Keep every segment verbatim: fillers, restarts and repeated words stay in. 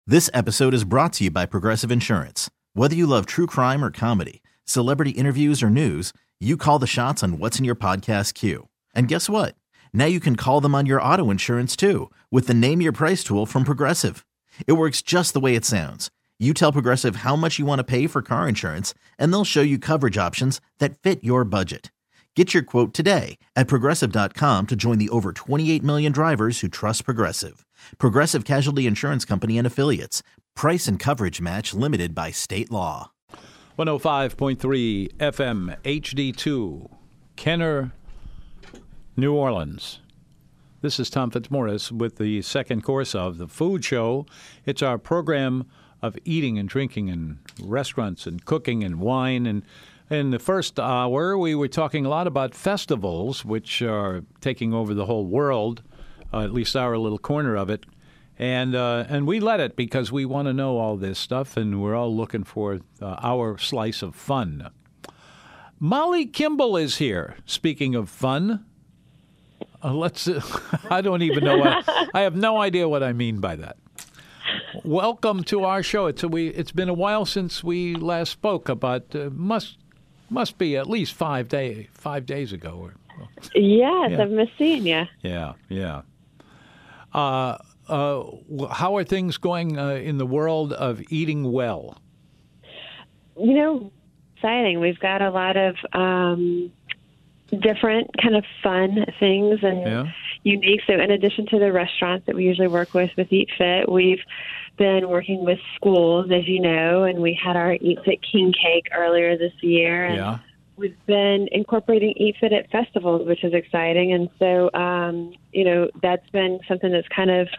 This episode is brought to you by Progressive Insurance. Whether you love true crime or comedy, celebrity interviews or news, you call the shots on what's in your podcast queue. And guess what? Now you can call them on your auto insurance too with the Name Your Price tool from Progressive. It works just the way it sounds. You tell Progressive how much you want to pay for car insurance, and they'll show you coverage options that fit your budget. Get your quote today at Progressive dot com to join the over twenty-eight million drivers who trust Progressive. Progressive Casualty Insurance Company and Affiliates. Price and coverage match limited by state law. one oh five point three F M H D two, Kenner, New Orleans. This is Tom Fitzmaurice with the second course of The Food Show. It's our program of eating and drinking in restaurants and cooking and wine. And in the first hour, we were talking a lot about festivals, which are taking over the whole world, uh, at least our little corner of it. And uh, and we let it because we want to know all this stuff, and we're all looking for uh, our slice of fun. Molly Kimball is here. Speaking of fun, uh, let's. Uh, I don't even know. What, I have no idea what I mean by that. Welcome to our show. It's a, we. It's been a while since we last spoke. About uh, must must be at least five day five days ago. Or, yes, yeah. I've missed seeing you. Yeah, yeah. Uh, uh, how are things going uh, in the world of eating well? You know, exciting. We've got a lot of um, different kind of fun things and Yeah. unique. So in addition to the restaurants that we usually work with with Eat Fit, we've been working with schools, as you know, and we had our Eat Fit King Cake earlier this year. And Yeah. we've been incorporating Eat Fit at festivals, which is exciting. And so, um, you know, that's been something that's kind of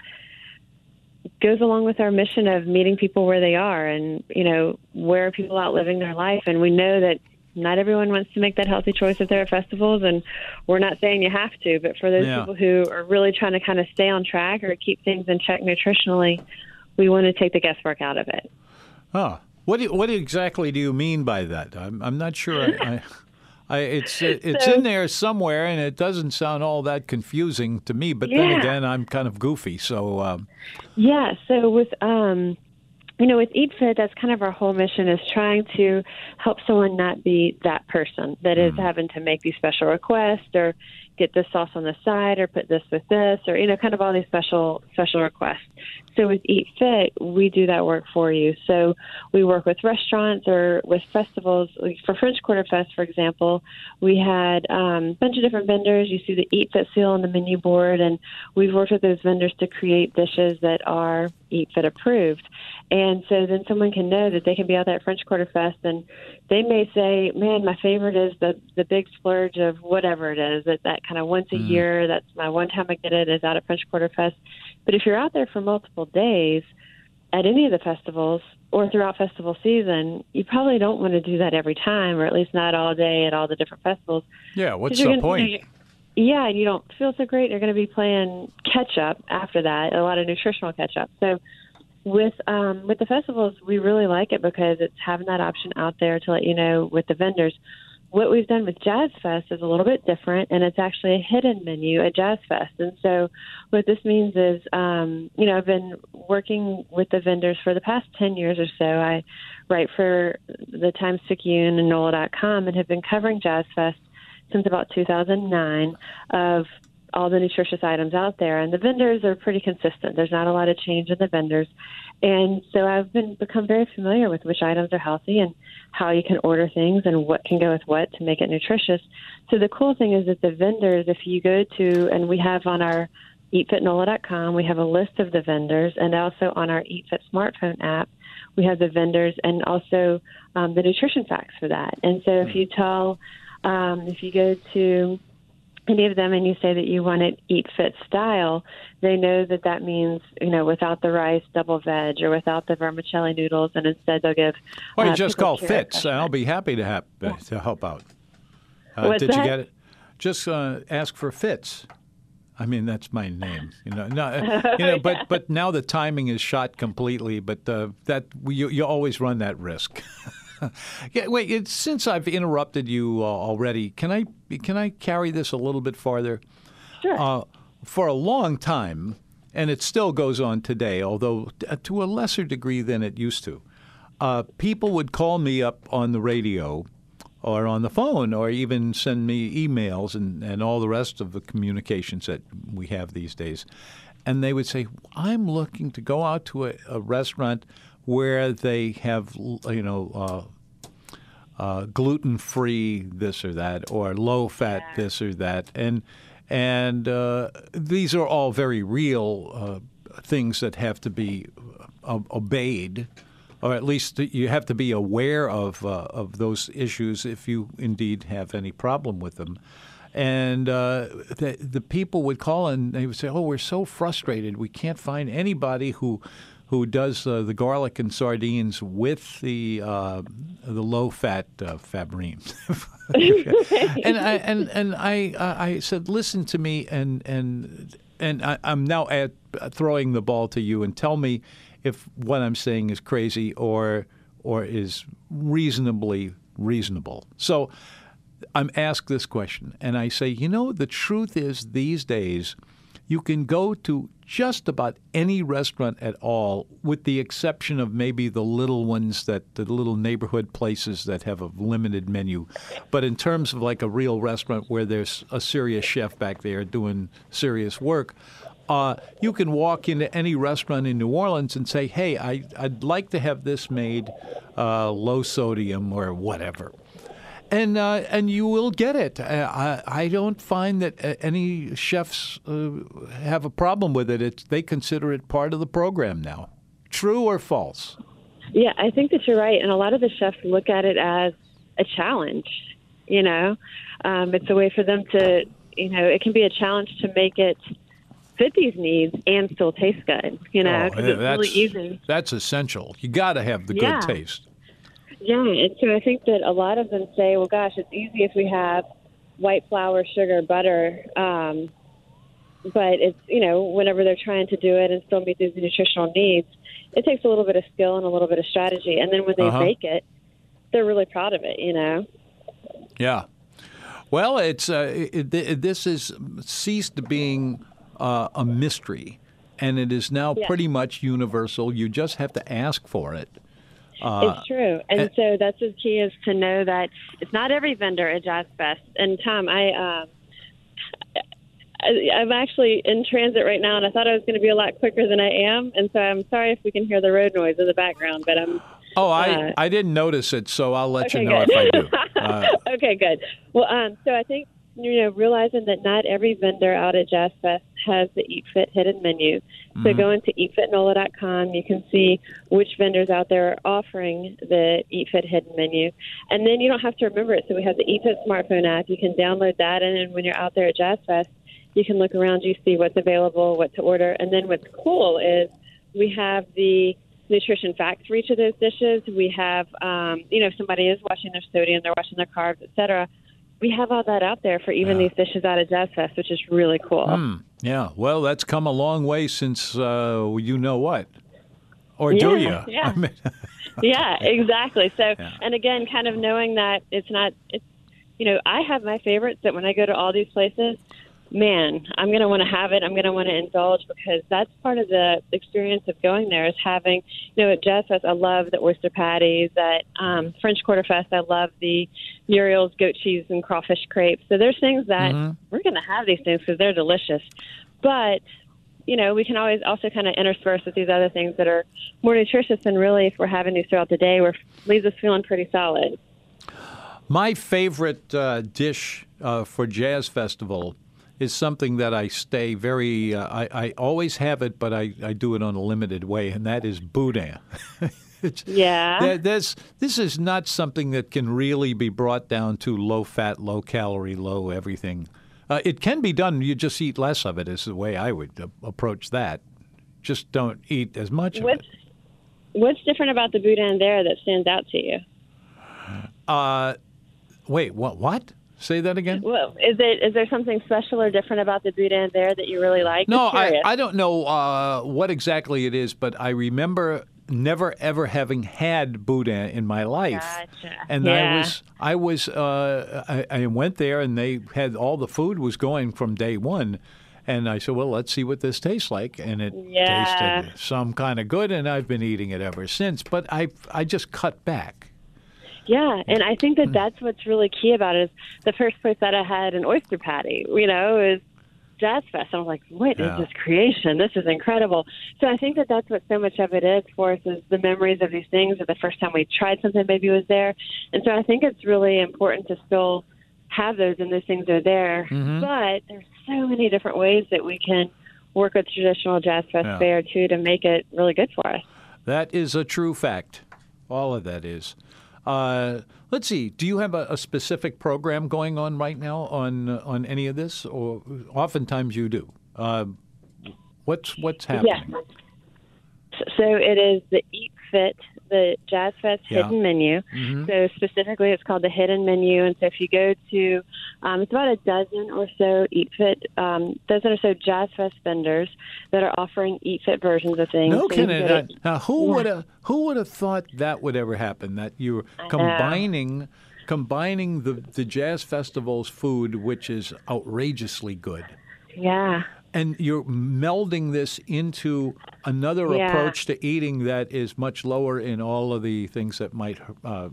goes along with our mission of meeting people where they are and, you know, where are people out living their life. And we know that not everyone wants to make that healthy choice if they're at festivals, and we're not saying you have to, but for those Yeah. people who are really trying to kind of stay on track or keep things in check nutritionally, we want to take the guesswork out of it. Oh, what do you, what exactly do you mean by that? I'm I'm not sure. I, I, I it's it's So- in there somewhere, and it doesn't sound all that confusing to me. But then Yeah. again, I'm kind of goofy, so um, Yeah, so with um you know, with Eat Fit, that's kind of our whole mission is trying to help someone not be that person that is having to make these special requests or get this sauce on the side or put this with this or, you know, kind of all these special special requests. So with Eat Fit, we do that work for you. So we work with restaurants or with festivals. Like for French Quarter Fest, for example, we had um, a bunch of different vendors. You see the Eat Fit seal on the menu board, and we've worked with those vendors to create dishes that are Eat Fit approved. And so then someone can know that they can be out there at French Quarter Fest, and they may say, man, my favorite is the the big splurge of whatever it is, that, that kind of once a year, that's my one time I get it, is out at French Quarter Fest. But if you're out there for multiple days at any of the festivals or throughout festival season, you probably don't want to do that every time, or at least not all day at all the different festivals. yeah. What's 'Cause you're the gonna- point? you know, Yeah, and you don't feel so great. You're going to be playing catch up after that, a lot of nutritional catch up. So with um, with the festivals, we really like it because it's having that option out there to let you know with the vendors. What we've done with Jazz Fest is a little bit different, and it's actually a hidden menu at Jazz Fest. And so what this means is, um, you know, I've been working with the vendors for the past ten years or so. I write for the Times-Picayune and N O L A dot com and have been covering Jazz Fest since about two thousand nine of all the nutritious items out there. And the vendors are pretty consistent. There's not a lot of change in the vendors. And so I've been become very familiar with which items are healthy and how you can order things and what can go with what to make it nutritious. So the cool thing is that the vendors, if you go to, and we have on our eat fit N O L A dot com, we have a list of the vendors, and also on our Eat Fit smartphone app, we have the vendors and also um, the nutrition facts for that. And so if you tell, um, if you go to any of them and you say that you want it Eat Fit style, they know that that means, you know, without the rice, double veg, or without the vermicelli noodles, and instead they'll give. Or you uh, just pickled call carrot Fitz, and I'll be happy to have, uh, to help out. Uh, What's did you that? get it? Just uh, ask for Fitz. I mean, that's my name, you know. No, uh, you know, but but now the timing is shot completely. But uh, that you you always run that risk. Yeah, wait. It, since I've interrupted you uh, already, can I can I carry this a little bit farther? Sure. Uh, for a long time, and it still goes on today, although to a lesser degree than it used to. Uh, people would call me up on the radio or on the phone or even send me emails and, and all the rest of the communications that we have these days. And they would say, I'm looking to go out to a, a restaurant where they have, you know, uh, uh, gluten-free this or that or low-fat Yeah. this or that. And and uh, these are all very real uh, things that have to be uh, obeyed, or at least you have to be aware of uh, of those issues if you indeed have any problem with them. And uh, the, the people would call and they would say, "Oh, we're so frustrated. We can't find anybody who who does uh, the garlic and sardines with the uh, the low fat uh, Fabrine." and I and and I I said, "Listen to me," and and and I, I'm now at, throwing the ball to you, and tell me if what I'm saying is crazy or or is reasonably reasonable. So I'm asked this question, and I say, you know, the truth is these days you can go to just about any restaurant at all, with the exception of maybe the little ones, that the little neighborhood places that have a limited menu. But in terms of like a real restaurant where there's a serious chef back there doing serious work, uh, you can walk into any restaurant in New Orleans and say, hey, I, I'd like to have this made uh, low sodium or whatever. And uh, and you will get it. I, I don't find that any chefs uh, have a problem with it. It's, they consider it part of the program now. True or false? Yeah, I think that you're right. And a lot of the chefs look at it as a challenge. You know, um, it's a way for them to, you know, it can be a challenge to make it fit these needs and still taste good. You know, because oh, it's that's, really easy. That's essential. You got to have the Yeah. good taste. Yeah, and so I think that a lot of them say, well, gosh, it's easy if we have white flour, sugar, butter, um, but it's, you know, whenever they're trying to do it and still meet these nutritional needs, it takes a little bit of skill and a little bit of strategy. And then when they Uh-huh. make it, they're really proud of it, you know? Yeah. Well, it's uh, it, it, this has ceased being uh, a mystery, and it is now Yeah. pretty much universal. You just have to ask for it. Uh, It's true. And and- so that's the key, is to know that it's not every vendor at Jazz Fest. And Tom, I, um, I, I'm actually in transit right now, and I thought I was going to be a lot quicker than I am. And so I'm sorry if we can hear the road noise in the background, but I'm. Oh, I, Uh, I didn't notice it, so I'll let Okay, you know good. if I do. Uh, Okay, good. Well, um, so I think, you know, realizing that not every vendor out at Jazz Fest has the Eat Fit hidden menu. So Mhm. go into eat fit nola dot com. You can see which vendors out there are offering the Eat Fit hidden menu. And then you don't have to remember it. So we have the Eat Fit smartphone app. You can download that, and then when you're out there at Jazz Fest, you can look around, you see what's available, what to order. And then what's cool is we have the nutrition facts for each of those dishes. We have, um, you know, if somebody is watching their sodium, they're watching their carbs, et cetera. We have all that out there for even Yeah. these dishes out of Jazz Fest, which is really cool. Hmm. Yeah, well, that's come a long way since uh, you know what. Or do you? Yeah, yeah. I mean, Yeah, exactly. So, Yeah. and again, kind of knowing that it's not, it's, you know, I have my favorites that when I go to all these places, man, I'm going to want to have it. I'm going to want to indulge, because that's part of the experience of going there, is having, you know, at Jazz Fest, I love the oyster patties. At um, French Quarter Fest, I love the Muriel's goat cheese and crawfish crepes. So there's things that Mhm. we're going to have these things because they're delicious. But, you know, we can always also kind of intersperse with these other things that are more nutritious, and really, if we're having these throughout the day, we're leaves us feeling pretty solid. my favorite uh, dish uh, for Jazz Festival is something that I stay very, uh, I, I always have it, but I, I do it on a limited way, and that is boudin. It's- Yeah. there- there's, this is not something that can really be brought down to low fat, low calorie, low everything. Uh, it can be done. You just eat less of it is the way I would uh, approach that. Just don't eat as much of What's, it. what's different about the boudin there that stands out to you? Uh, wait, what? What? Say that again? Well, is it is there something special or different about the boudin there that you really like? No, Just I, curious. I don't know uh, what exactly it is, but I remember never ever having had boudin in my life. Gotcha. And Yeah. I was I was uh, I, I went there, and they had all the food was going from day one, And I said, well, let's see what this tastes like. And it Yeah. tasted some kind of good, and I've been eating it ever since. But I I just cut back. Yeah, and I think that that's what's really key about it. Is the first place that I had an oyster patty, you know, is Jazz Fest. I was like, what Yeah. is this creation? This is incredible. So I think that that's what so much of it is for us, is the memories of these things, or the first time we tried something maybe was there. And so I think it's really important to still have those, and those things are there. Mm-hmm. But there's so many different ways that we can work with traditional Jazz Fest Yeah. fare, too, to make it really good for us. That is a true fact. All of that is. Uh, let's see. Do you have a, a specific program going on right now on uh, on any of this? Or oftentimes you do. Uh, what's what's happening? Yes. So it is the Eat Fit, the Jazz Fest Yeah. hidden menu. Mhm. So specifically, it's called the hidden menu. And so if you go to, um, it's about a dozen or so Eat Fit, um, dozen or so Jazz Fest vendors that are offering Eat Fit versions of things. No So you can kidding. get it- Now, who Yeah. would have who would have thought that would ever happen? That you're I know. combining combining the the jazz festival's food, which is outrageously good, Yeah. and you're melding this into another Yeah. approach to eating that is much lower in all of the things that might uh,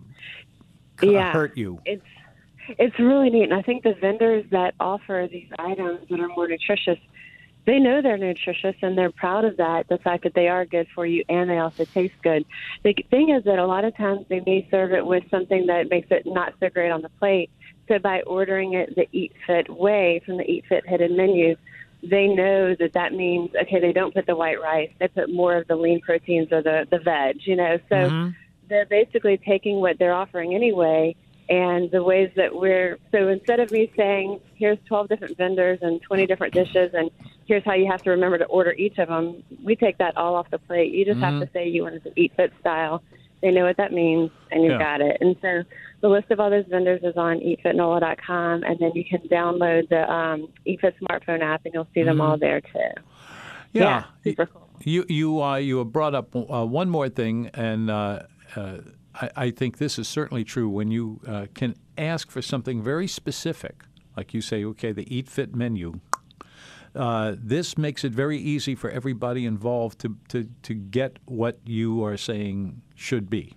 c- Yeah. hurt you. It's it's really neat, and I think the vendors that offer these items that are more nutritious, they know they're nutritious, and they're proud of that, the fact that they are good for you and they also taste good. The thing is that a lot of times they may serve it with something that makes it not so great on the plate. So by ordering it the Eat Fit way from the Eat Fit hidden menu, they know that that means, okay, they don't put the white rice, they put more of the lean proteins or the, the veg, you know. So Mhm. they're basically taking what they're offering anyway, and the ways that we're, so instead of me saying, here's twelve different vendors and twenty different dishes, and here's how you have to remember to order each of them, we take that all off the plate. You just have to say you want it to Eat Fit style. They know what that means, and you've Yeah. got it. And so the list of all those vendors is on eat fit nola dot com, and then you can download the um, eatfit smartphone app, and you'll see them all there, too. Yeah. super cool. You you uh, you have brought up uh, one more thing, and uh, uh, I, I think this is certainly true. When you uh, can ask for something very specific, like you say, okay, the Eat Fit menu. Uh, this makes it very easy for everybody involved to, to, to get what you are saying should be.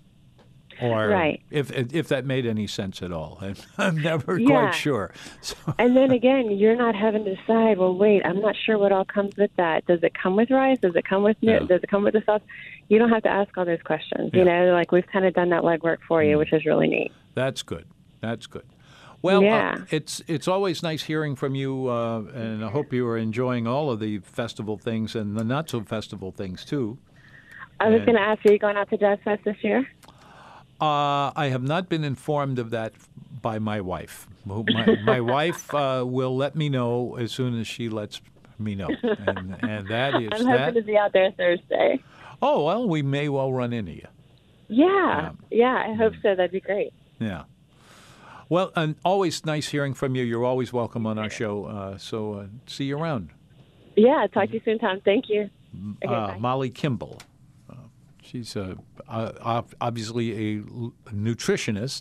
Or Right. if if that made any sense at all. I'm, I'm never Yeah. quite sure. So, And then again, you're not having to decide, well, wait, I'm not sure what all comes with that. Does it come with rice? Does it come with Yeah. Does it come with the sauce? You don't have to ask all those questions. Yeah. You know, like we've kind of done that legwork for you, which is really neat. that's good. That's good. Well, Yeah. uh, it's it's always nice hearing from you, uh, and I hope you are enjoying all of the festival things and the not so festival things too. I was And- going to ask, are you going out to Jazz Fest this year? Uh, I have not been informed of that by my wife. Who- My, my wife uh, will let me know as soon as she lets me know, and and that is I'm that. hoping to be out there Thursday. Oh well, we may well run into you. Yeah, yeah, I hope so. That'd be great. Yeah. Well, and always nice hearing from you. You're always welcome on our show. Uh, so uh, see you around. Yeah, talk to you soon, Tom. Thank you. Okay, Uh, bye. Molly Kimball. Uh, she's uh, uh, ob- obviously a l- nutritionist.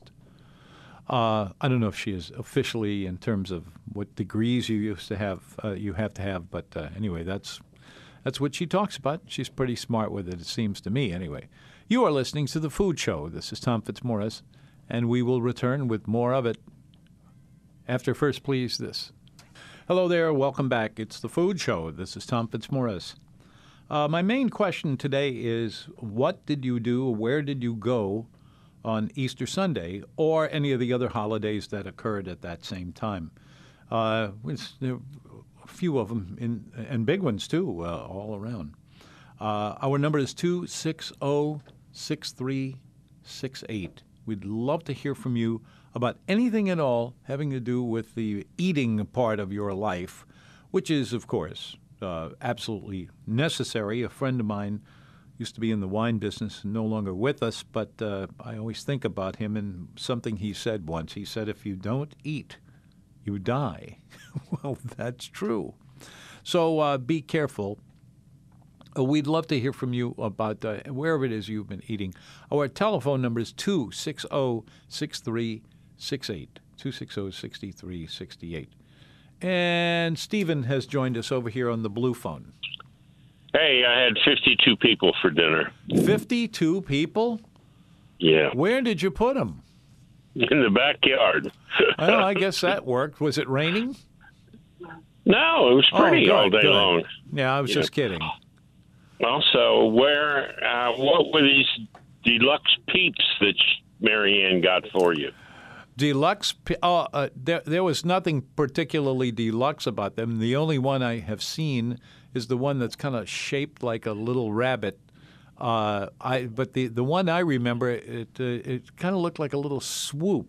Uh, I don't know if she is officially in terms of what degrees you used to have. Uh, you have to have, but uh, anyway, that's that's what she talks about. She's pretty smart with it, it seems to me. Anyway, you are listening to the Food Show. This is Tom Fitzmaurice, and we will return with more of it after first, please this. Hello there, welcome back. It's the Food Show. This is Tom Fitzmaurice. Uh, my main question today is, what did you do, where did you go on Easter Sunday, or any of the other holidays that occurred at that same time? Uh, it's, there are a few of them, in, and big ones too, uh, all around. Uh, our number is two six zero, six three six eight. We'd love to hear from you about anything at all having to do with the eating part of your life, which is, of course, uh, absolutely necessary. A friend of mine used to be in the wine business, no longer with us, but uh, I always think about him and something he said once. He said, if you don't eat, you die. Well, that's true. So uh, be careful. Uh, we'd love to hear from you about uh, wherever it is you've been eating. Our telephone number is two six zero, six three six eight, two six zero, six three six eight. And Stephen has joined us over here on the blue phone. Hey, I had fifty-two people for dinner. fifty-two people? Yeah. Where did you put them? In the backyard. Well, I guess that worked. Was it raining? No, it was pretty oh, good, all day good. long. Yeah, I was Yeah. just kidding. Also, where, uh, what were these deluxe peeps that Marianne got for you? Deluxe, pe- oh, uh, there, there was nothing particularly deluxe about them. The only one I have seen is the one that's kind of shaped like a little rabbit. Uh, I but the, the one I remember, it uh, it kind of looked like a little swoop.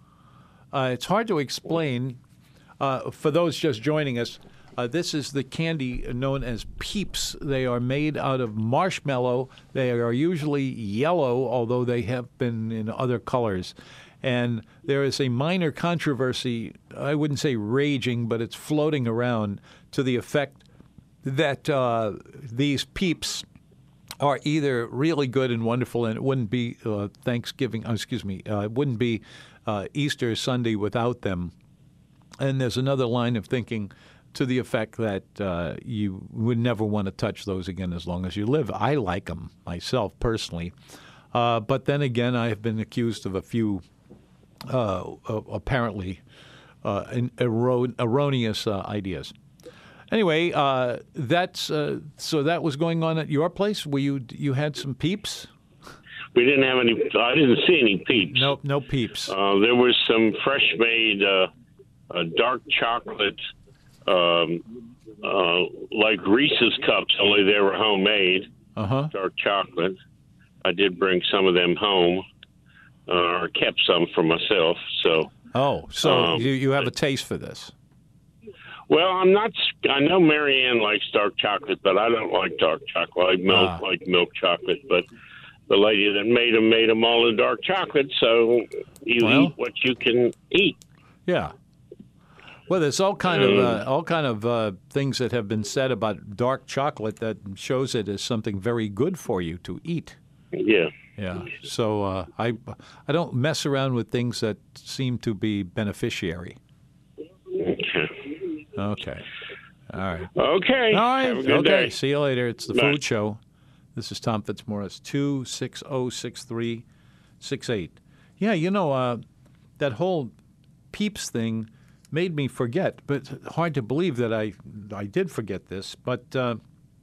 Uh, it's hard to explain. Uh, for those just joining us, uh, this is the candy known as Peeps. They are made out of marshmallow. They are usually yellow, although they have been in other colors. And there is a minor controversy, I wouldn't say raging, but it's floating around to the effect that uh, these Peeps are either really good and wonderful, and it wouldn't be uh, Thanksgiving, oh, excuse me, uh, it wouldn't be uh, Easter Sunday without them. And there's another line of thinking to the effect that uh, you would never want to touch those again as long as you live. I like them myself personally. Uh, but then again, I have been accused of a few uh, uh, apparently uh, ero- erroneous uh, ideas. Anyway, uh, that's uh, so that was going on at your place. Were you you had some Peeps? We didn't have any. I didn't see any peeps. No, no Peeps. Uh, there was some fresh made uh, uh, dark chocolate, um, uh, like Reese's cups, only they were homemade. Uh huh. Dark chocolate. I did bring some of them home, uh, or kept some for myself. So. Oh, so Um, you you have a taste for this? Well, I'm not. I know Marianne likes dark chocolate, but I don't like dark chocolate. I milk Ah. like milk chocolate, but the lady that made them made them all in dark chocolate. So you Well. eat what you can eat. Yeah. Well, there's all kind of uh, all kind of uh, things that have been said about dark chocolate that shows it as something very good for you to eat. Yeah. Yeah. So uh, I I don't mess around with things that seem to be beneficiary. Okay. Okay. All right. Okay. All right. Have a good Okay. day. See you later. It's the Bye. Food Show. This is Tom Fitzmaurice. Two six zero six three six eight. Yeah. You know uh, that whole Peeps thing made me forget, but hard to believe that I I did forget this. But uh,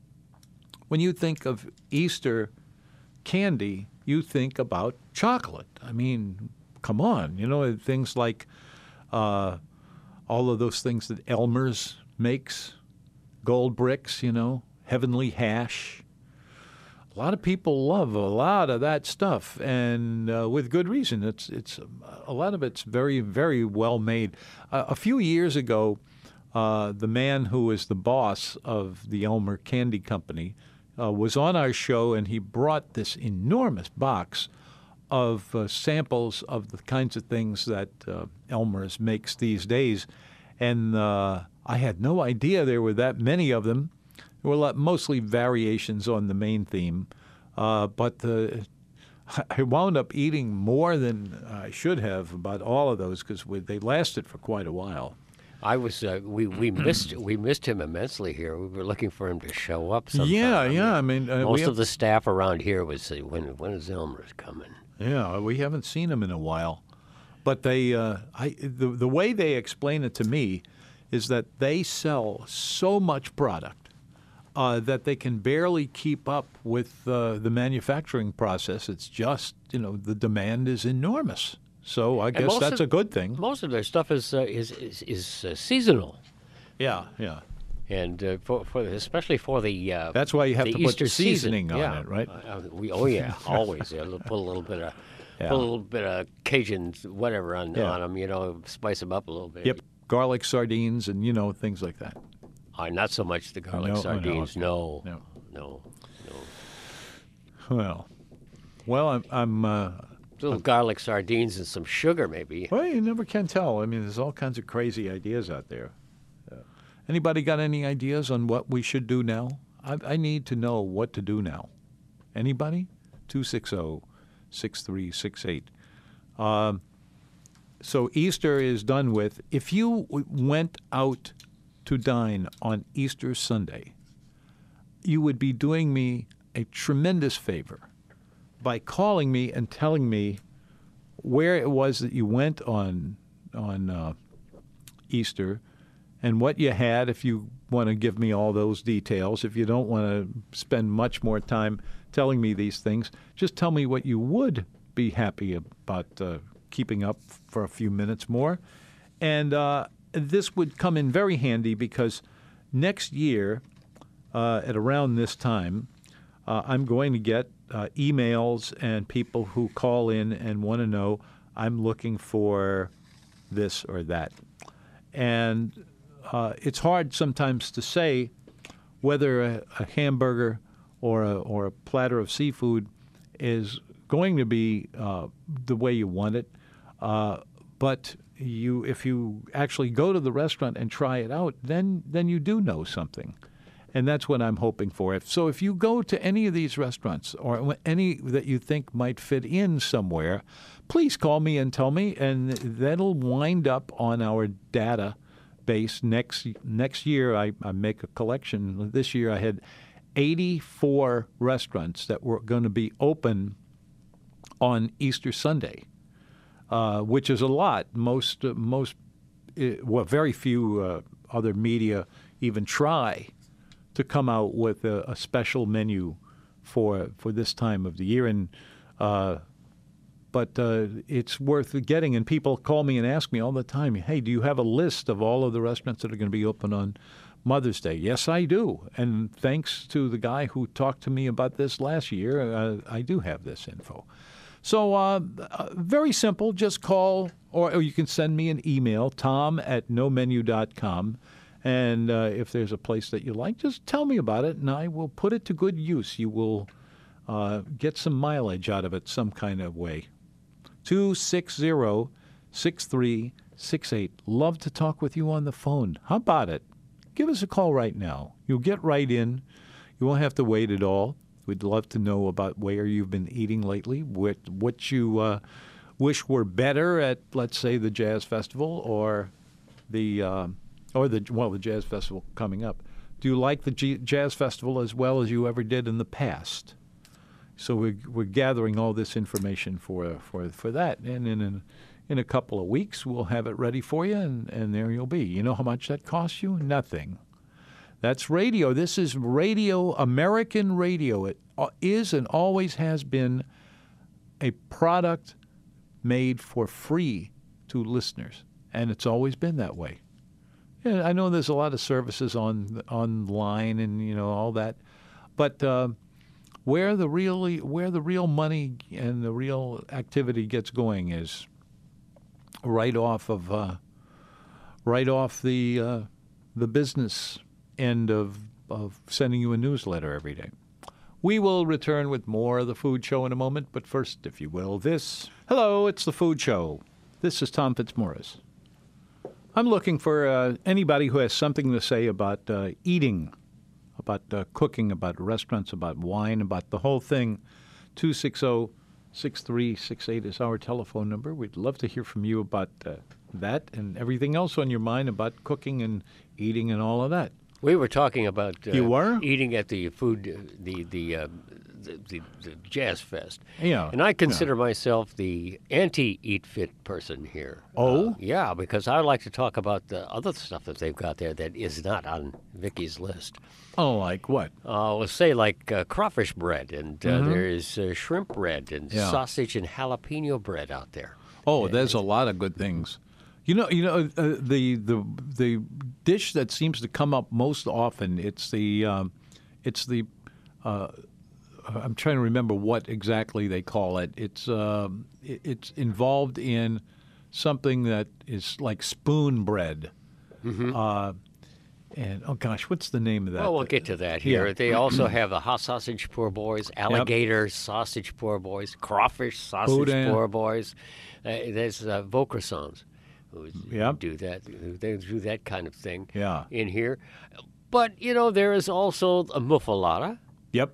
when you think of Easter candy, you think about chocolate. I mean, come on. You know, things like uh, all of those things that Elmer's makes, Gold Bricks, you know, Heavenly Hash. A lot of people love a lot of that stuff, and uh, with good reason. It's it's a lot of it's very very well made. Uh, a few years ago, uh, the man who is the boss of the Elmer Candy Company uh, was on our show, and he brought this enormous box of uh, samples of the kinds of things that uh, Elmer's makes these days, and uh, I had no idea there were that many of them. There were a lot, mostly variations on the main theme, uh, but uh, I wound up eating more than I should have about all of those because they lasted for quite a while. I was uh, we we missed we missed him immensely here. We were looking for him to show up sometime. Yeah, yeah. I mean, uh, most we of have, the staff around here would say, "When when is Elmer's coming?" yeah, we haven't seen them in a while, but they uh, I the the way they explain it to me is that they sell so much product. Uh, that they can barely keep up with uh, the manufacturing process. It's just, you know, the demand is enormous. So I guess most that's of- a good thing. Most of their stuff is uh, is is, is uh, seasonal, Yeah, yeah. and uh, for, for especially for the uh, That's why you have the to put Easter seasoning season. on Yeah. it, right? Uh, uh, we oh yeah, always yeah, put a little bit of Yeah. put a little bit of Cajun whatever on Yeah. on them. You know, spice them up a little bit. Yep. Garlic sardines and, you know, things like that. Uh, not so much the garlic No, oh, no, sardines. okay. No, No. no, no. Well, well, I'm, I'm uh, Little garlic sardines and some sugar, maybe. well, you never can tell. I mean, there's all kinds of crazy ideas out there. Uh, anybody got any ideas on what we should do now? I, I need to know what to do now. Anybody? two six zero six three six eight. Um, so Easter is done with. If you w- went out to dine on Easter Sunday, you would be doing me a tremendous favor by calling me and telling me where it was that you went on on uh, Easter and what you had, if you want to give me all those details. If you don't want to spend much more time telling me these things, just tell me what you would be happy about uh, keeping up for a few minutes more. And uh, this would come in very handy because next year, uh, at around this time, uh, I'm going to get uh, emails and people who call in and want to know, I'm looking for this or that. And uh, it's hard sometimes to say whether a, a hamburger or a, or a platter of seafood is going to be uh, the way you want it. Uh, but you, if you actually go to the restaurant and try it out, then then you do know something. And that's what I'm hoping for. If, so if you go to any of these restaurants or any that you think might fit in somewhere, please call me and tell me, and that'll wind up on our database next next year. I, I make a collection. This year I had eighty-four restaurants that were going to be open on Easter Sunday, uh, which is a lot. Most, uh, most, uh, well, very few uh, other media even try to come out with a, a special menu for for this time of the year, and uh, but uh, it's worth getting. And people call me and ask me all the time, "Hey, do you have a list of all of the restaurants that are going to be open on Mother's Day?" Yes, I do. And thanks to the guy who talked to me about this last year, uh, I do have this info. So uh, uh, very simple. Just call, or, or you can send me an email, tom at no menu dot com. And uh, if there's a place that you like, just tell me about it, and I will put it to good use. You will uh, get some mileage out of it some kind of way. two six zero, six three six eight. Love to talk with you on the phone. How about it? Give us a call right now. You'll get right in. You won't have to wait at all. We'd love to know about where you've been eating lately, what, what you uh, wish were better at, let's say, the Jazz Festival or the... Uh, Or the well, the Jazz Festival coming up. Do you like the G- Jazz Festival as well as you ever did in the past? So we're, we're gathering all this information for for for that, and in in, in a couple of weeks we'll have it ready for you, and, and there you'll be. You know how much that costs you? Nothing. That's radio. This is radio, American radio. It is and always has been a product made for free to listeners, and it's always been that way. Yeah, I know there's a lot of services on online and you know all that, but uh, where the really where the real money and the real activity gets going is right off of uh, right off the uh, the business end of of sending you a newsletter every day. We will return with more of the Food Show in a moment, but first, if you will, this. Hello, it's the Food Show. This is Tom Fitzmaurice. I'm looking for uh, anybody who has something to say about uh, eating, about uh, cooking, about restaurants, about wine, about the whole thing. two six zero, six three six eight is our telephone number. We'd love to hear from you about uh, that and everything else on your mind about cooking and eating and all of that. We were talking about uh, You were? eating at the food, the the, uh, the, the the Jazz Fest. Yeah. And I consider myself the anti-Eat Fit person here. Oh? Uh, yeah, because I like to talk about the other stuff that they've got there that is not on Vicky's list. Oh, like what? Uh, let's say like uh, crawfish bread, and uh, Mhm. there's uh, shrimp bread, and Yeah. sausage and jalapeno bread out there. Oh, there's a lot of good things. You know, you know uh, the the the dish that seems to come up most often. It's the um, it's the uh, I'm trying to remember what exactly they call it. It's um, it, it's involved in something that is like spoon bread. Mm-hmm. Uh, and oh gosh, what's the name of that? Well, we'll get to that here. Yeah. They also have the hot sausage poor boys, alligator sausage poor boys, crawfish sausage Boudin. poor boys. Uh, there's uh, Vaucresons who Yep. do that. Who They do that kind of thing Yeah. in here. But, you know, there is also a muffalata. Yep.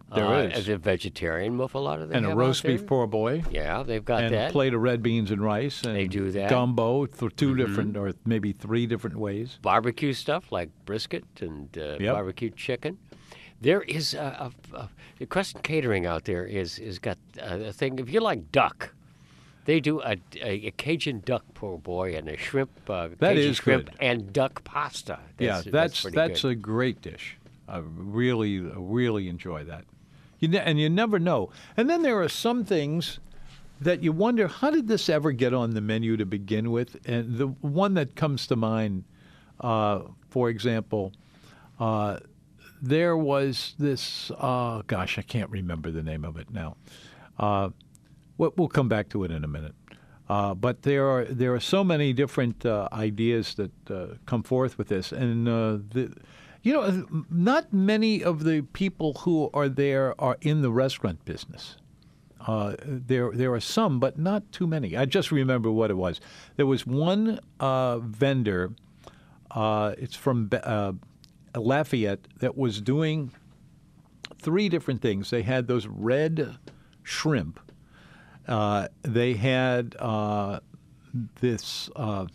There uh, is. As a vegetarian muffalata. They And a have roast out there. beef poor boy. Yeah, they've got And that. a plate of red beans and rice. And They do that. Gumbo, th- two Mhm. different or maybe three different ways. Barbecue stuff like brisket and uh, Yep. barbecue chicken. There is a, a, a the Crescent Catering out there is is got a, a thing. If you like duck, they do a, a, a Cajun duck po' boy and a shrimp. Uh, That Cajun is shrimp good. and duck pasta. yeah, that's pretty that's good. a great dish. I really really enjoy that. You ne- and you never know. And then there are some things that you wonder, how did this ever get on the menu to begin with? And the one that comes to mind, uh, for example, uh, there was this, uh, gosh, I can't remember the name of it now. Uh, we'll we'll come back to it in a minute. Uh, but there are there are so many different uh, ideas that uh, come forth with this, and uh, the, you know, not many of the people who are there are in the restaurant business. Uh, there there are some, but not too many. I just remember what it was. There was one uh, vendor. Uh, it's from uh, Lafayette that was doing three different things. They had those red shrimp. Uh, they had uh, this. Uh,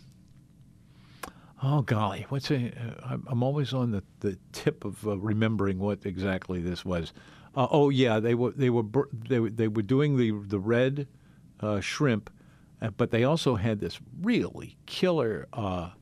oh golly, what's it? Uh, I'm always on the, the tip of uh, remembering what exactly this was. Uh, oh yeah, they were they were bur- they were, they were doing the the red uh, shrimp, uh, but they also had this really killer uh,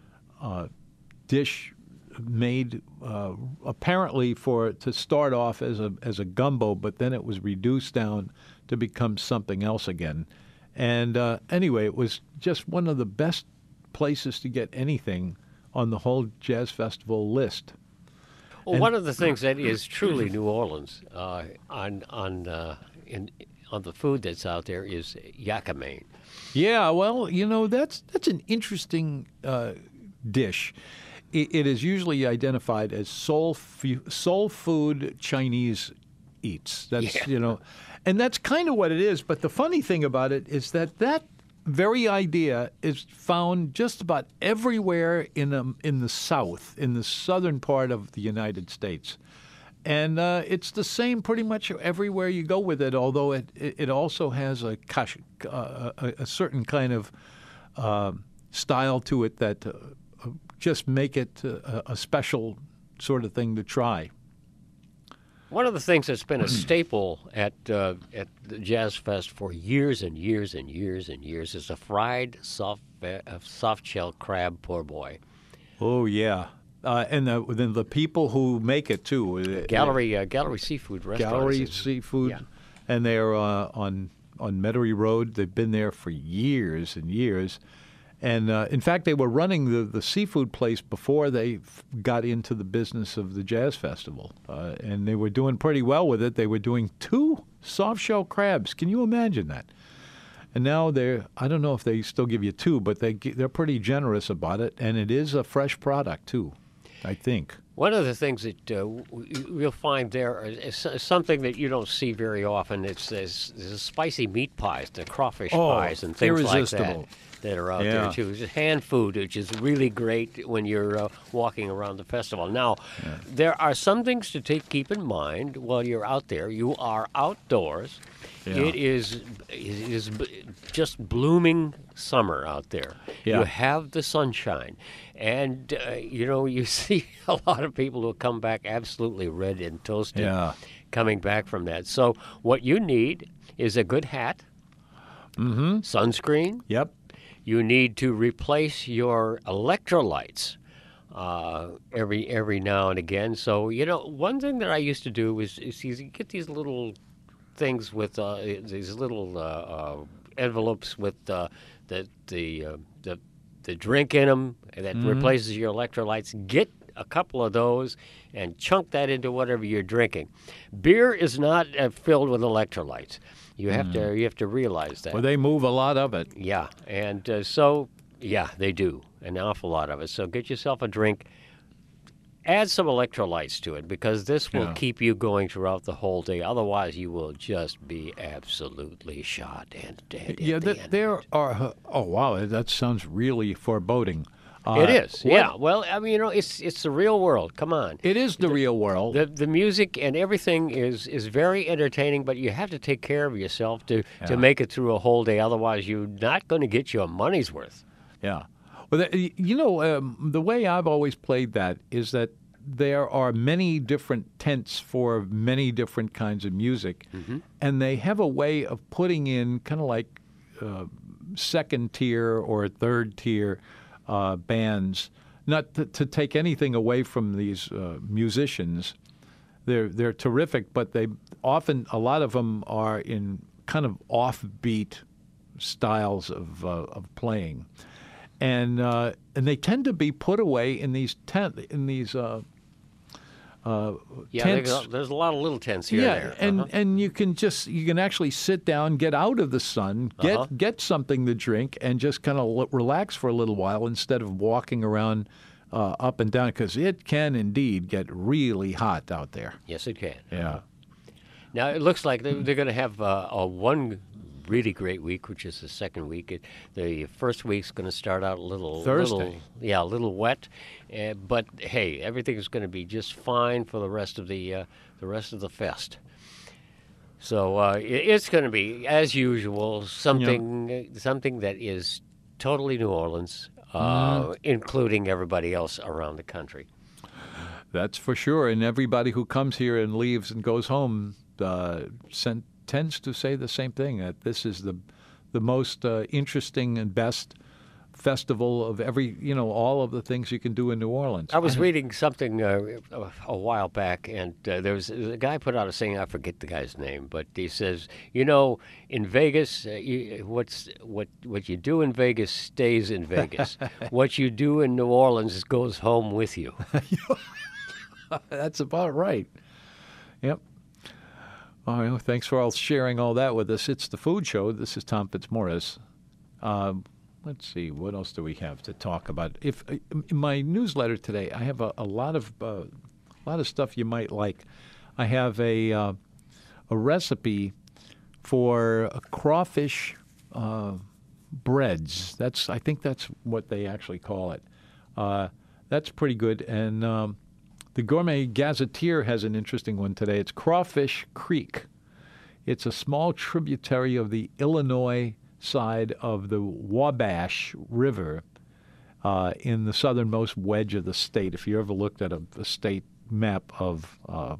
uh, dish made uh, apparently for to start off as a as a gumbo, but then it was reduced down to become something else again. And uh, anyway, it was just one of the best places to get anything on the whole jazz festival list. Well, And- one of the things that is truly New Orleans uh, on on uh, in on the food that's out there is yakame. Yeah, well, you know, that's that's an interesting uh, dish. It, it is usually identified as soul fu- soul food Chinese eats. That's Yeah. you know, and that's kind of what it is. But the funny thing about it is that that very idea is found just about everywhere in um, in the South, in the southern part of the United States. And uh, it's the same pretty much everywhere you go with it, although it, it, it also has a, kash, uh, a, a certain kind of uh, style to it that uh, just make it uh, a special sort of thing to try. One of the things that's been a staple at uh, at the Jazz Fest for years and years and years and years is a fried soft uh, soft shell crab poor boy. Oh, yeah. Uh, and the, then the people who make it, too. uh, Gallery uh, Gallery Seafood Restaurant. Gallery is- Seafood, Yeah. and they're uh, on on Metairie Road. They've been there for years and years, and uh, in fact, they were running the, the seafood place before they f- got into the business of the Jazz Festival, uh, and they were doing pretty well with it. They were doing two soft shell crabs. Can you imagine that? And now they're, I don't know if they still give you two, but they gi- they're pretty generous about it, and it is a fresh product too, I think. One of the things that uh, w- you'll find there is is something that you don't see very often. It's this, this spicy meat pies, the crawfish Oh, pies, and things like that irresistible. that are out Yeah. there too. It's hand food, which is really great when you're uh, walking around the festival. Now, there are some things to take keep in mind while you're out there. You are outdoors. Yeah. It is it is b- just blooming summer out there. Yeah. You have the sunshine, and uh, you know you see a lot of people who come back absolutely red and toasted Yeah. coming back from that. So what you need is a good hat, Mm-hmm. sunscreen. Yep. You need to replace your electrolytes uh, every every now and again. So you know, one thing that I used to do is, is you get these little things with uh, these little uh, uh, envelopes with uh, the the, uh, the the drink in them that replaces your electrolytes. Get a couple of those and chunk that into whatever you're drinking. Beer is not uh, filled with electrolytes. You have to you have to realize that. Well, they move a lot of it. Yeah, and uh, so, yeah, they do, an awful lot of it. So get yourself a drink, add some electrolytes to it, because this will Yeah. keep you going throughout the whole day. Otherwise, you will just be absolutely shot and dead Yeah, at the th- end. there are. Oh wow, that sounds really foreboding. Uh, it is, what- yeah. Well, I mean, you know, it's it's the real world. Come on. It is the real world. The the music and everything is, is very entertaining, but you have to take care of yourself to, Yeah. to make it through a whole day. Otherwise, you're not going to get your money's worth. Yeah. Well, that, you know, um, the way I've always played that is that there are many different tents for many different kinds of music, and they have a way of putting in kind of like uh, second tier or third tier uh, bands. Not to, to take anything away from these uh, musicians, they're they're terrific, but they often a lot of them are in kind of offbeat styles of uh, of playing. And uh, and they tend to be put away in these tent in these uh, uh, Yeah, tents. there's a- there's a lot of little tents here yeah, and there. and Uh-huh. and you can just you can actually sit down, get out of the sun, get Uh-huh. get something to drink, and just kind of l- relax for a little while instead of walking around uh, up and down because it can indeed get really hot out there. Yes, it can. Yeah. Now it looks like they're, they're going to have uh, a one really great week, which is the second week. It, the first week's going to start out a little Thursday. little, yeah, a little wet, uh, but hey, everything's going to be just fine for the rest of the uh, the rest of the fest. So uh, it, it's going to be as usual something something that is totally New Orleans, uh, including everybody else around the country. That's for sure. And everybody who comes here and leaves and goes home uh, sent, tends to say the same thing, that this is the the most uh, interesting and best festival of every, you know, all of the things you can do in New Orleans. I was reading something uh, a- a while back, and uh, there was a guy put out a saying. I forget the guy's name, but he says, "You know, in Vegas, uh, you, what's what what you do in Vegas stays in Vegas. What you do in New Orleans goes home with you." That's about right. Yep. All right, well, thanks for all sharing all that with us. It's the Food Show. This is Tom Fitzmaurice. Um, let's see, what else do we have to talk about? If in my newsletter today, I have a, a lot of uh, a lot of stuff you might like. I have a uh, a recipe for a crawfish uh, breads. That's I think that's what they actually call it. Uh, that's pretty good. And um, the Gourmet Gazetteer has an interesting one today. It's Crawfish Creek. It's a small tributary of the Illinois side of the Wabash River uh, in the southernmost wedge of the state. If you ever looked at a, a state map of uh,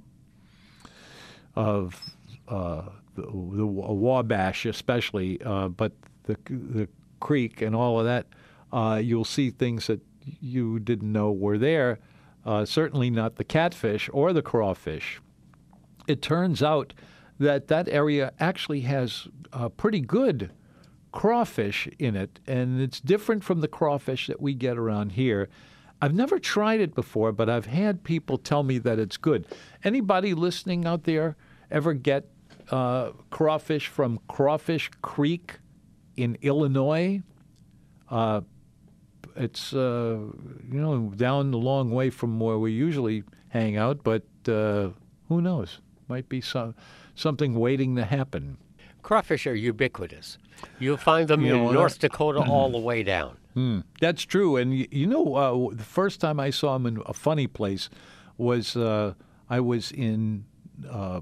of uh, the, the Wabash, especially, uh, but the the creek and all of that, uh, you'll see things that you didn't know were there. Uh, certainly not the catfish or the crawfish. It turns out that that area actually has uh, pretty good crawfish in it, and it's different from the crawfish that we get around here. I've never tried it before, but I've had people tell me that it's good. Anybody listening out there ever get uh, crawfish from Crawfish Creek in Illinois? Uh, it's, uh, you know, down the long way from where we usually hang out, but uh, who knows? Might be some, something waiting to happen. Crawfish are ubiquitous. You'll find them You know in what? North Dakota all the way down. Hmm. That's true. And y- you know, uh, the first time I saw him in a funny place was uh, I was in uh,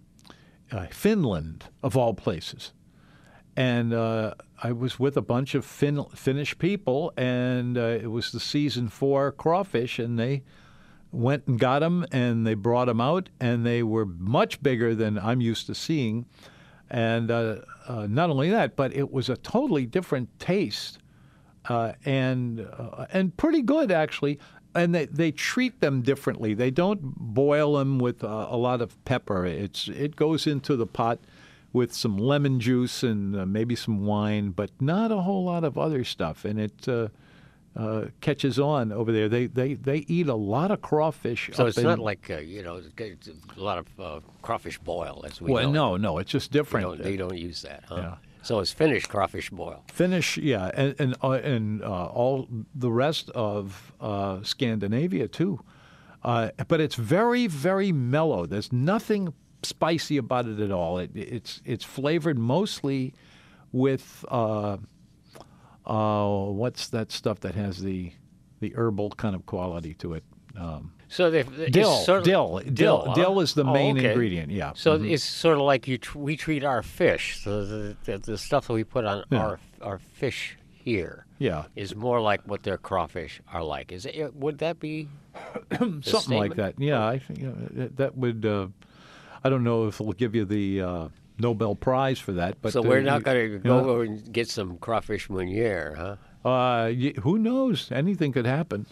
uh, Finland, of all places. And uh, I was with a bunch of fin- Finnish people, and uh, it was the season for crawfish, and they went and got them, and they brought them out, and they were much bigger than I'm used to seeing. And uh, uh, not only that, but it was a totally different taste, uh, and uh, and pretty good actually. And they, they treat them differently. They don't boil them with uh, a lot of pepper. It's it goes into the pot with some lemon juice and uh, maybe some wine, but not a whole lot of other stuff. And it uh, uh, catches on over there. They they they eat a lot of crawfish. So up it's in, not like, uh, you know, it's a lot of uh, crawfish boil, as we well, know. no, no, it's just They different. don't, they don't use that, huh? Yeah. So it's Finnish crawfish boil. Finnish, yeah, and and, uh, and uh, all the rest of uh, Scandinavia too. Uh, but it's very, very mellow. There's nothing spicy about it at all. It, it's it's flavored mostly with uh, uh, what's that stuff that has the the herbal kind of quality to it. Um, So they, it's dill, sort of, dill, dill, dill, dill huh? is the Oh, main okay. ingredient. Yeah. So Mhm. it's sort of like you tr- we treat our fish. So the, the the stuff that we put on Yeah. our our fish here yeah, is more like what their crawfish are like. Is it? Would that be something like statement? that. Yeah, I think uh, that- that would. Uh, I don't know if it'll give you the uh, Nobel Prize for that, but so uh, we're you- not going to you go know, over and get some crawfish Meunier, huh? Uh, y- who knows? Anything could happen.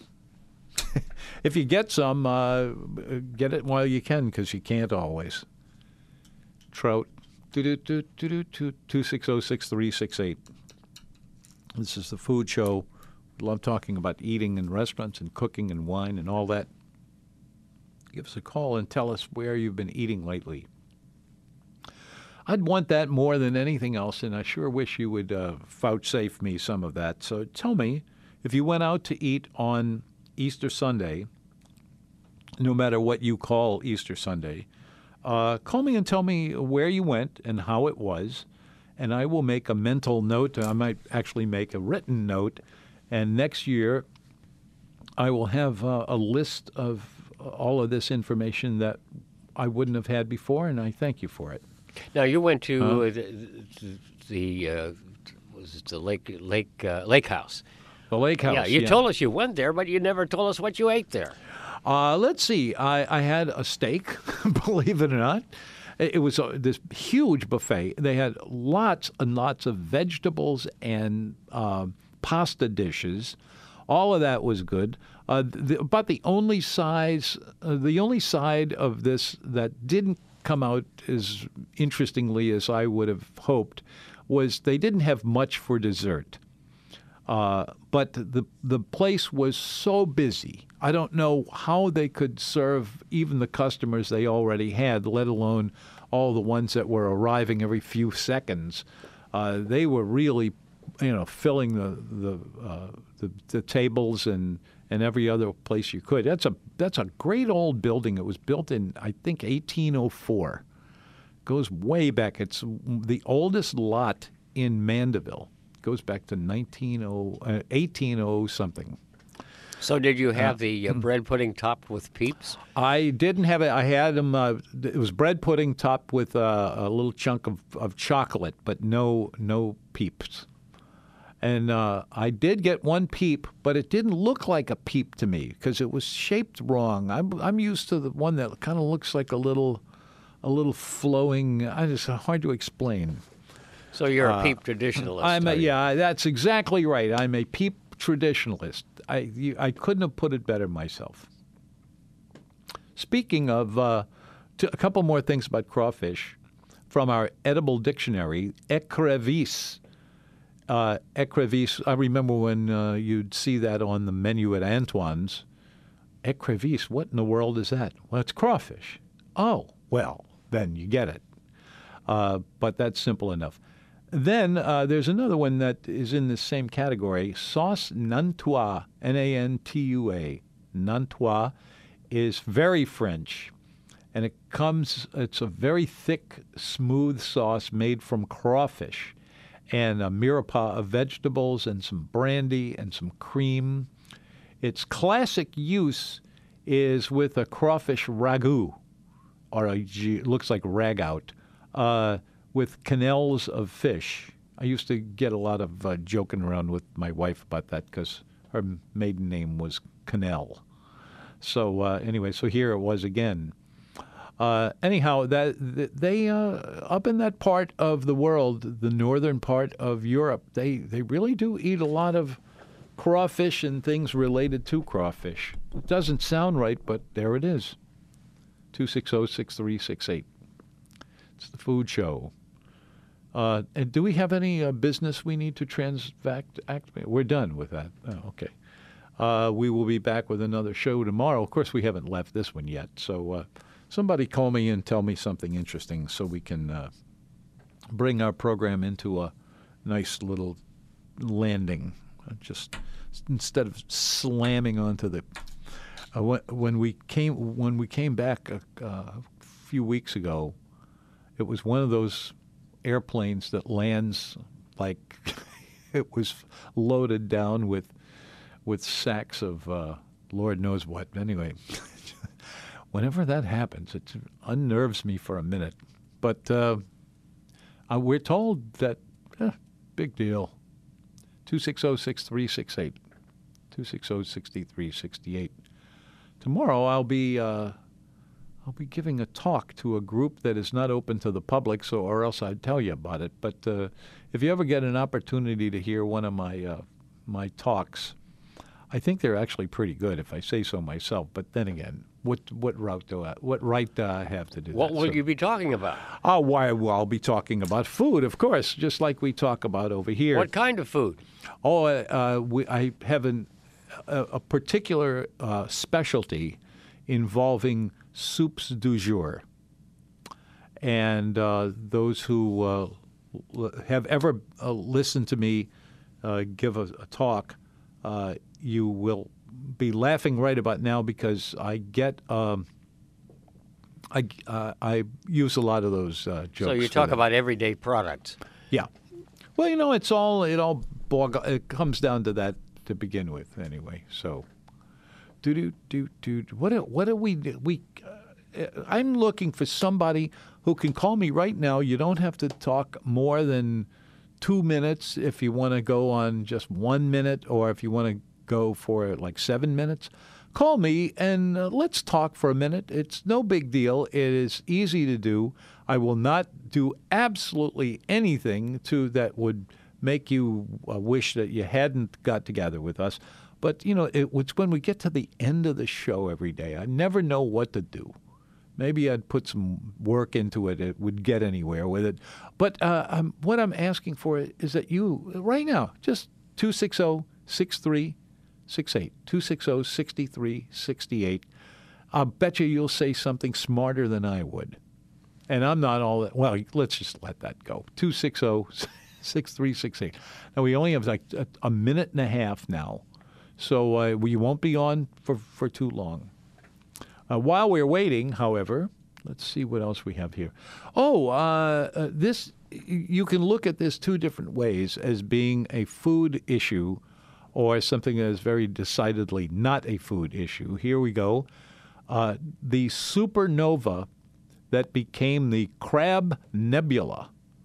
If you get some, uh, get it while you can, because you can't always. Trout, two six zero six three six eight. This is the food show. Love talking about eating in restaurants and cooking and wine and all that. Give us a call and tell us where you've been eating lately. I'd want that more than anything else, and I sure wish you would uh, vouchsafe me some of that. So tell me, if you went out to eat on Easter Sunday, no matter what you call Easter Sunday, uh, call me and tell me where you went and how it was, and I will make a mental note. I might actually make a written note, and next year I will have uh, a list of all of this information that I wouldn't have had before, and I thank you for it. Now you went to Huh? uh, the, the uh, was it the lake lake uh, lake house? The lake house. Yeah, you told us you went there, but you never told us what you ate there. Uh, let's see. I, I had a steak, believe it or not. It, it was uh, this huge buffet. They had lots and lots of vegetables and uh, pasta dishes. All of that was good. Uh, the, about the only size, uh, the only side of this that didn't come out as interestingly as I would have hoped was they didn't have much for dessert. Uh, but the the place was so busy. I don't know how they could serve even the customers they already had, let alone all the ones that were arriving every few seconds. Uh, they were really, you know, filling the the, uh, the the tables and, and every other place you could. That's a that's a great old building. It was built in, I think, eighteen oh four. Goes way back. It's the oldest lot in Mandeville. Goes back to nineteen oh, uh, eighteen oh something. So did you have the uh, bread pudding topped with peeps? I didn't have it. I had them. Uh, it was bread pudding topped with uh, a little chunk of, of chocolate, but no no peeps. And uh, I did get one peep, but it didn't look like a peep to me because it was shaped wrong. I'm I'm used to the one that kind of looks like a little a little flowing. I just hard to explain. So you're a peep traditionalist. I'm a, are you? yeah, that's exactly right. I'm a peep traditionalist. I you, I couldn't have put it better myself. Speaking of, uh, t- a couple more things about crawfish from our edible dictionary, écrevisse. Uh, écrevisse. I remember when uh, you'd see that on the menu at Antoine's. Écrevisse. What in the world is that? Well, it's crawfish. Oh, well, then you get it. Uh, but that's simple enough. Then uh, there's another one that is in the same category, sauce Nantua, N A N T U A. Nantua is very French, and it comes, it's a very thick, smooth sauce made from crawfish and a mirepoix of vegetables and some brandy and some cream. Its classic use is with a crawfish ragout, or a, it looks like ragout, uh, with quenelles of fish. I used to get a lot of uh, joking around with my wife about that because her maiden name was Quenelle. So uh, anyway, so here it was again. Uh, anyhow, that they uh, up in that part of the world, the northern part of Europe, they, they really do eat a lot of crawfish and things related to crawfish. It doesn't sound right, but there it is. two six zero, six three six eight. It's the food show. Uh, and do we have any uh, business we need to transact? Act? We're done with that. Oh, okay. Uh, we will be back with another show tomorrow. Of course, we haven't left this one yet. So uh, somebody call me and tell me something interesting so we can uh, bring our program into a nice little landing. Just instead of slamming onto the. Uh, when, when we came when we came back a, uh, a few weeks ago, it was one of those airplanes that lands like it was loaded down with with sacks of uh, Lord knows what. Anyway, whenever that happens, it unnerves me for a minute. But uh, uh, we're told that, eh, big deal. two six zero, six three six eight. two six zero, six three six eight. Tomorrow I'll be uh, I'll be giving a talk to a group that is not open to the public, so or else I'd tell you about it. But uh, if you ever get an opportunity to hear one of my uh, my talks, I think they're actually pretty good, if I say so myself. But then again, what what route do I, what right do I have to do What that? will So- you be talking about? Oh, why? Well, I'll be talking about food, of course, just like we talk about over here. What kind of food? Oh, uh, we, I have an, a, a particular uh, specialty involving soups du jour. And uh, those who uh, l- have ever uh, listened to me uh, give a, a talk, uh, you will be laughing right about now because I get um, I uh, I use a lot of those uh, jokes. So you for talk them. about everyday products. Yeah. Well, you know, it's all it all bog- it comes down to that to begin with, anyway. So, do do do do. What do, what do we we? Uh, I'm looking for somebody who can call me right now. You don't have to talk more than two minutes if you want to go on just one minute, or if you want to go for like seven minutes. Call me and uh, let's talk for a minute. It's no big deal. It is easy to do. I will not do absolutely anything to that would make you uh, wish that you hadn't got together with us. But, you know, it, it's when we get to the end of the show every day, I never know what to do. Maybe I'd put some work into it. It would get anywhere with it. But uh, um, what I'm asking for is that you, right now, just two six zero, six three six eight, two six zero, six three six eight. I'll bet you you'll say something smarter than I would. And I'm not all that, well, let's just let that go. two six zero, six three six eight. Now, we only have like a, a minute and a half now, so uh, we won't be on for, for too long. Uh, while we're waiting, however, let's see what else we have here. Oh, uh, uh, this, you can look at this two different ways, as being a food issue or something that is very decidedly not a food issue. Here we go. Uh, the supernova that became the Crab Nebula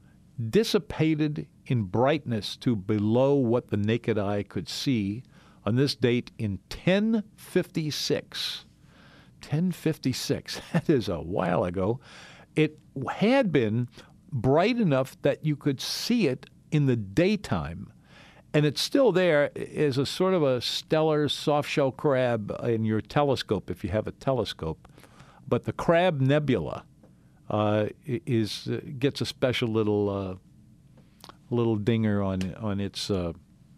dissipated in brightness to below what the naked eye could see on this date in ten fifty-six. ten fifty-six. That is a while ago. It had been bright enough that you could see it in the daytime. And it's still there as a sort of a stellar soft-shell crab in your telescope, if you have a telescope. But the Crab Nebula uh, is uh, gets a special little uh, little dinger on on its uh,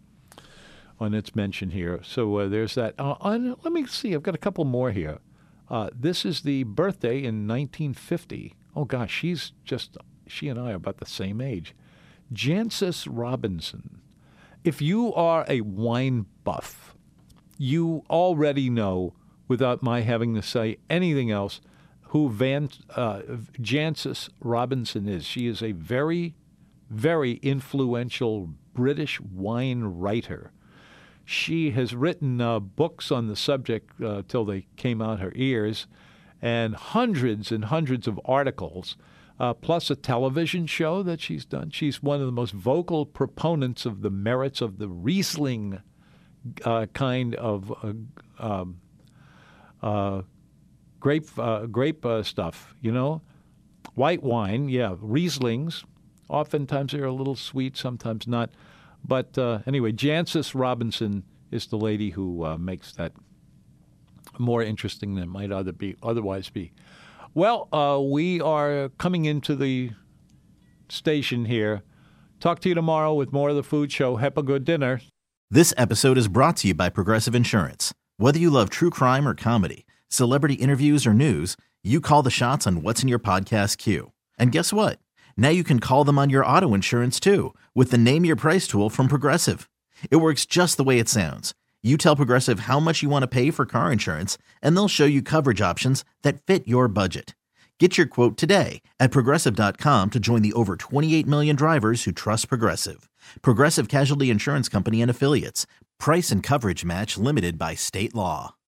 on its mention here. So uh, there's that. Uh, on, let me see. I've got a couple more here. Uh, this is the birthday in nineteen fifty. Oh gosh, she's just she and I are about the same age. Jancis Robinson. If you are a wine buff, you already know, without my having to say anything else, who Van uh, Jancis Robinson is. She is a very, very influential British wine writer. She has written uh, books on the subject uh, till they came out her ears, and hundreds and hundreds of articles, uh, plus a television show that she's done. She's one of the most vocal proponents of the merits of the Riesling uh, kind of uh, um, uh, grape uh, grape uh, stuff, you know. White wine, yeah, Rieslings. Oftentimes they're a little sweet, sometimes not. But uh, anyway, Jancis Robinson is the lady who uh, makes that more interesting than it might other be, otherwise be. Well, uh, we are coming into the station here. Talk to you tomorrow with more of the Food Show. Have a good dinner. This episode is brought to you by Progressive Insurance. Whether you love true crime or comedy, celebrity interviews or news, you call the shots on what's in your podcast queue. And guess what? Now you can call them on your auto insurance too with the Name Your Price tool from Progressive. It works just the way it sounds. You tell Progressive how much you want to pay for car insurance, and they'll show you coverage options that fit your budget. Get your quote today at Progressive dot com to join the over twenty-eight million drivers who trust Progressive. Progressive Casualty Insurance Company and Affiliates. Price and coverage match limited by state law.